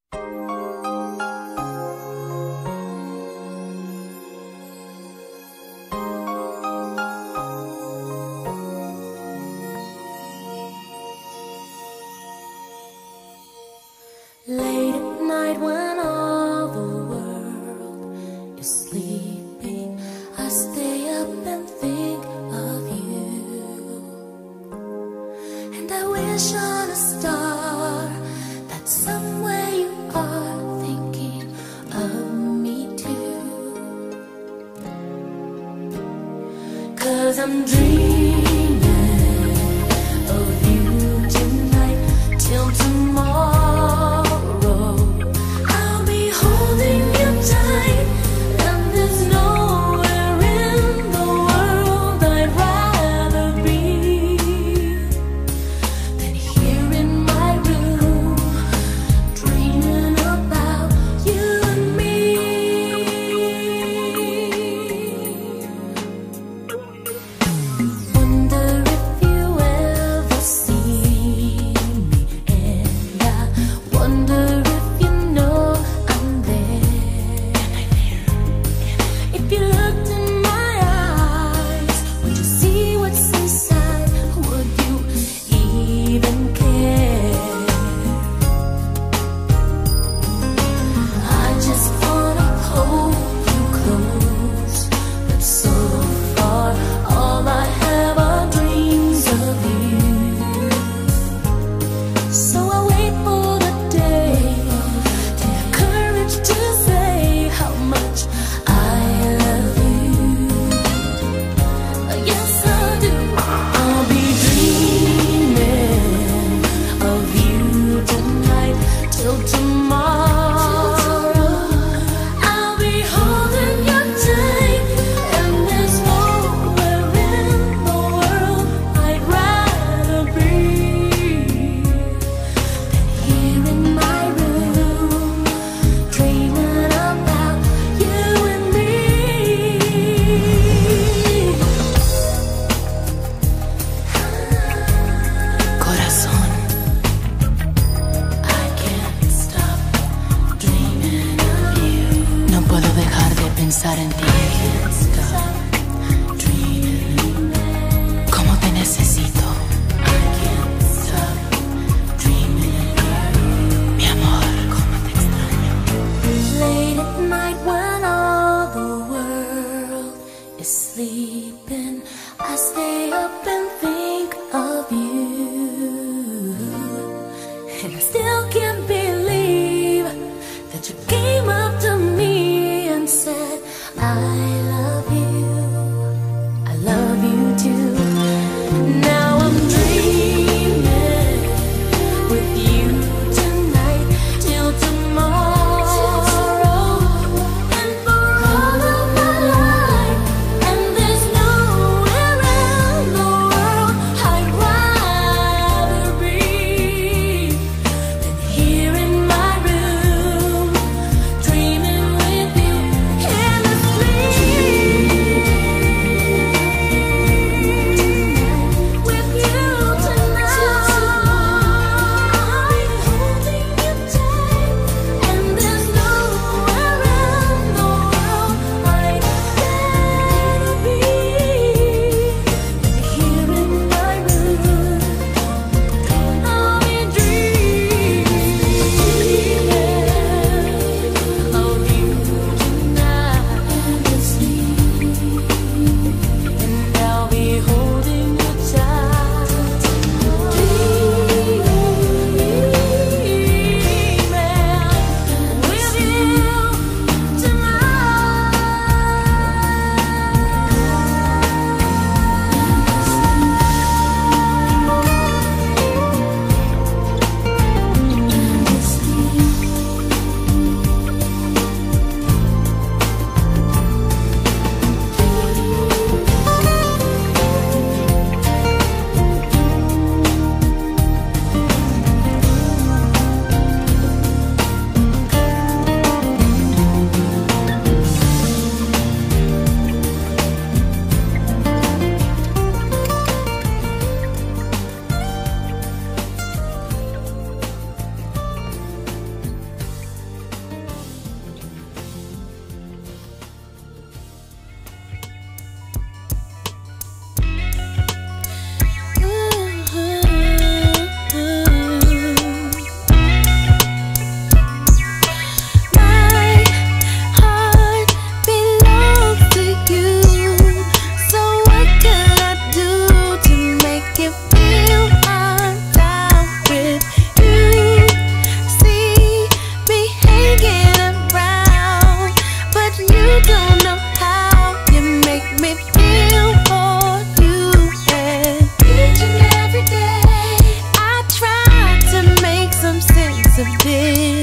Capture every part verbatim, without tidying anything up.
Late at night when all the world is sleeping, I stay up and think of you. And I wish on a star that somewhere you are thinking of me too. 'Cause I'm dreaming of you tonight till tomorrow. Pensar en ti. Cómo te necesito. Mi amor, cómo te extraño. Late at night when all the world is sleeping, I stay up and think of you. And I still can't believe that you came up to me and said, I love you, I love you too. Now I'm dreaming with you tonight till tomorrow and for all of my life. And there's nowhere in the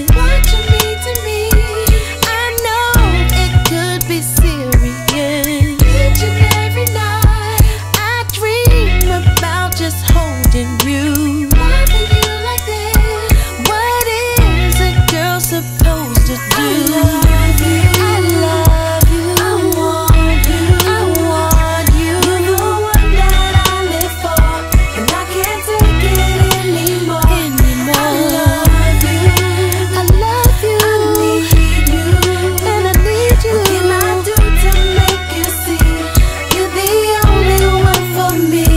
What you mean to me? I know it could be serious. Each and every night I dream about just holding you, loving you like this. What is a girl supposed to do? I love you, I love you, I want you, I want you. You're the one that I live for, and I can't take it anymore. Anymore. I love you, I love you, I need you, and I need you. What can I do to make you see you're the only one for me?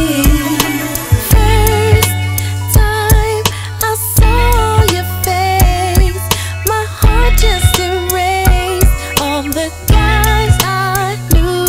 First time I saw your face, my heart just erased all the guys I knew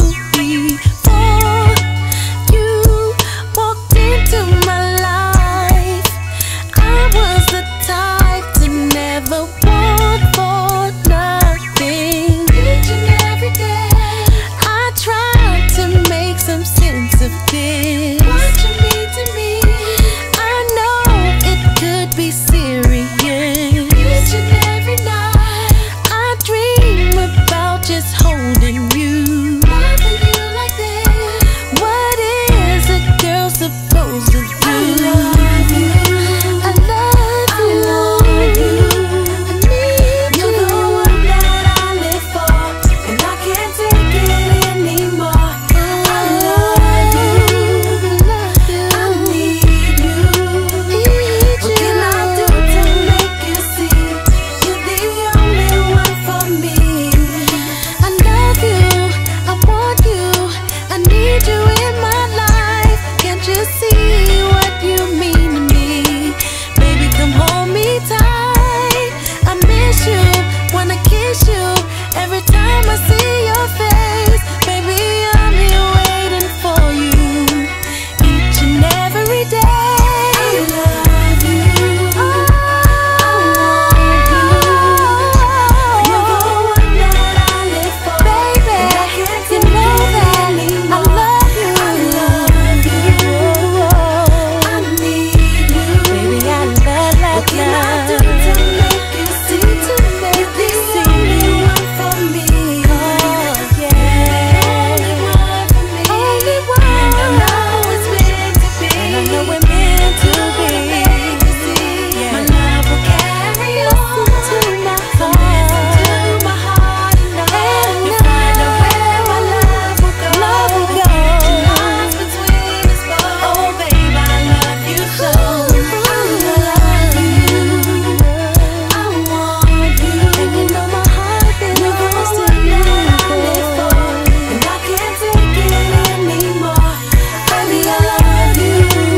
before you walked into my life. I was the type to never want for nothing. Each and every day I tried to make some sense of this. What you mean to me? I know it could be serious. Each and every night I dream about just holding you, loving you like this. What is a girl supposed to do? I love you, I love you, I want you, I need you. You're the one that I live for, and I can't take it anymore. I love you, I love you, I need you, need you. What can I do to make you see you're the only one for me? I love you, I want you, I need you in my life. Can't you see what you mean to me? Baby, come hold me tight. I miss you, wanna kiss you every time I see your face. Baby, I'm here waiting for you each and every day. I love you, I want you. You're the one that I live for, baby. And I can't you know that anymore. I love you, I love you, I need you, baby. I love, love, what can I do to make you see to make you the only one for me? Oh yeah, only one for me, only one. And I know it's meant to be, and I know we're meant to be. Yeah. My love will carry on. Listen to my heart, listen to my heart, and I will find out where my love will go. Love will go. The lines between us both. Oh babe, I love you so. I love you, I want you, and you know my heart belongs to you. I live for, and I can't take it anymore. Baby, I love you,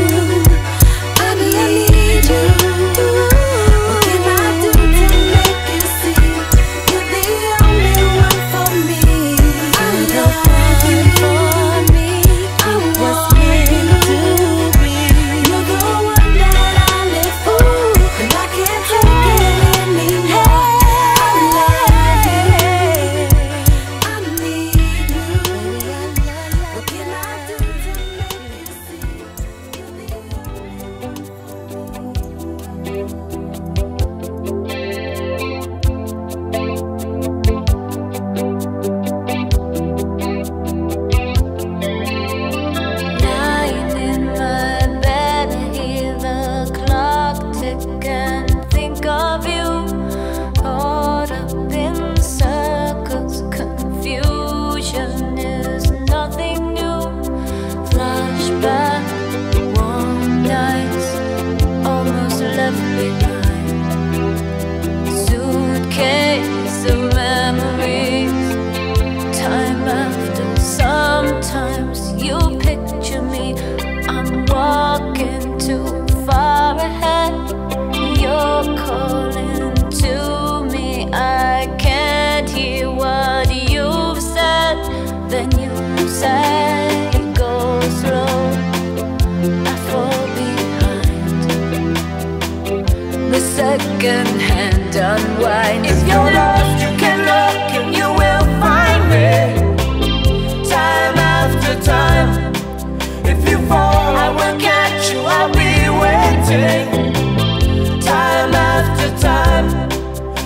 baby, I need you. What can I do to make you see you're the only one for me? I love you, for me. It was meant to be. You're the one that I live for, and I can't take it anymore. I love you, I need you, baby, I love you. What can I do to make you see you're the only one for me? Lying in my bed, I hear the clock tick and think of you. Caught up in circles, confusion is nothing new. Flashback, warm nights, almost left behind. Suitcase of memories, time after. Sometimes you picture me, I'm walking too far ahead. You're calling to me, I can't hear what you've said. Then you say, go slow, I fall behind. The second hand unwind. If you're lost, you can look and you will find me. Time after time, if you fall, I will catch you, I'll be waiting. Time after time,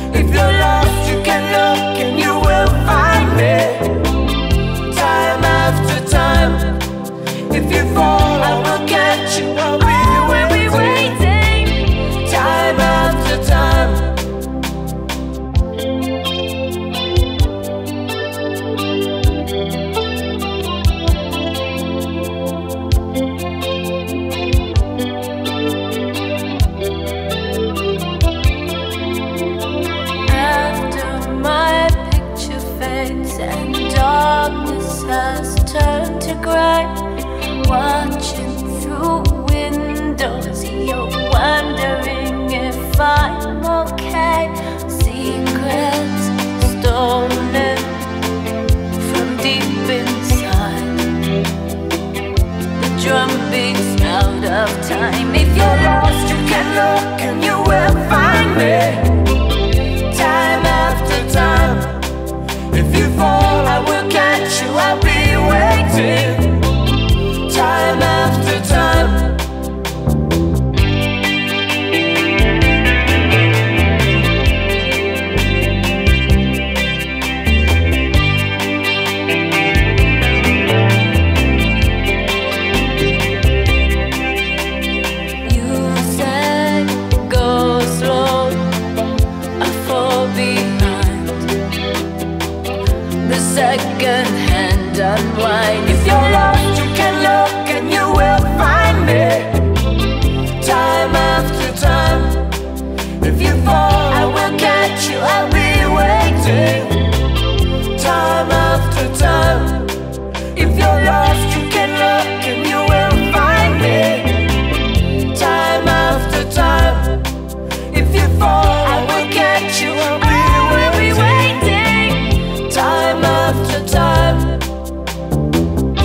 and darkness has turned to gray. Watching through windows, you're wondering if I'm okay. Secrets stolen from deep inside. The drum beats out of time. If you're lost, you can look and you will find me. Time after time. If you fall, I will catch you. I'll be waiting. Time after time. Second hand unwind. If you're lost, you can look and you will find me. Time after time. If you fall, I will catch you. I'll be waiting. Time after time. If you're lost, you can look and you will find me. Time after time. If you fall, I will catch you. I'll be waiting. Time after time.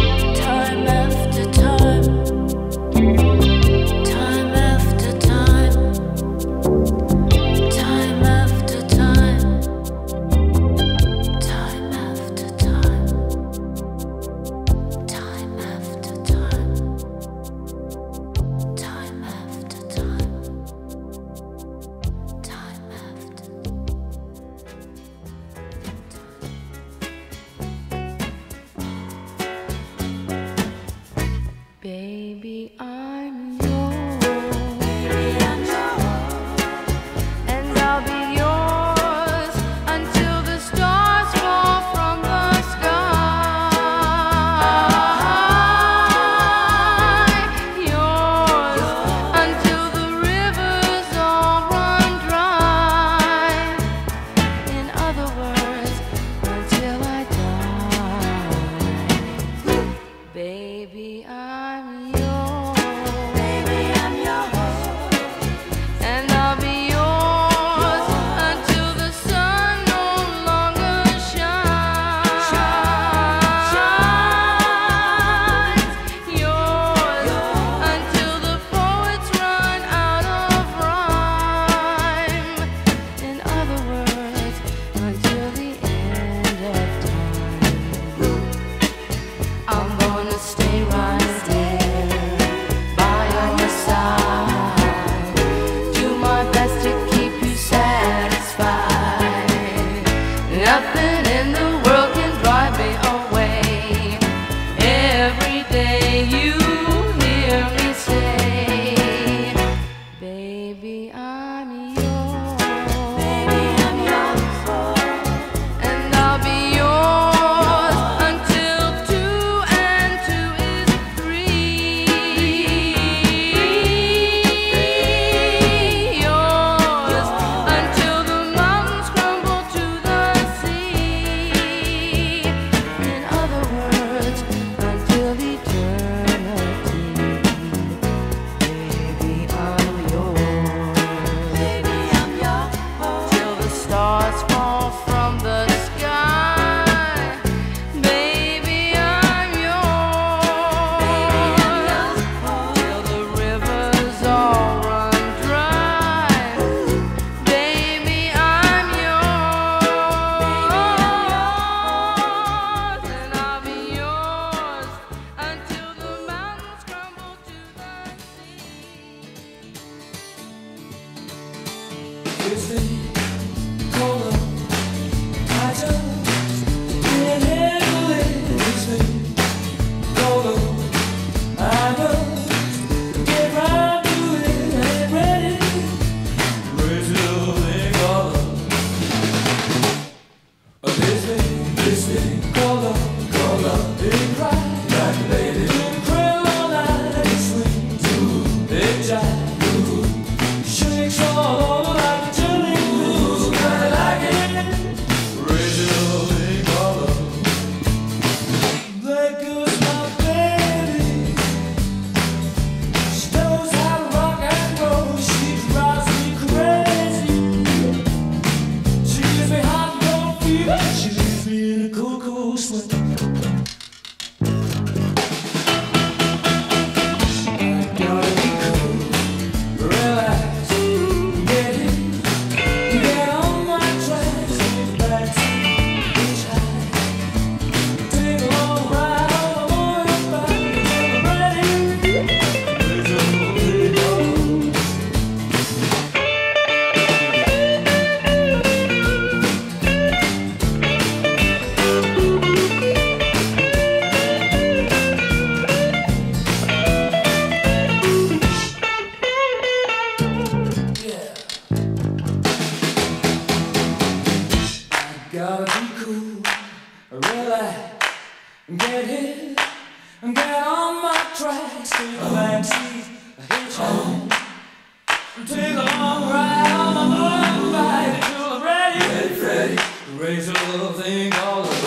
Get hit, get on my tracks, take a backseat, a hitchhike, take a long ride on my motorbike until I'm ready, ready, ready to raise a little thing called love.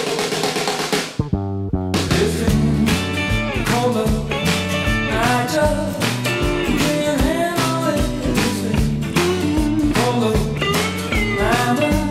This thing called love, I just can't handle it. This thing called love, I'm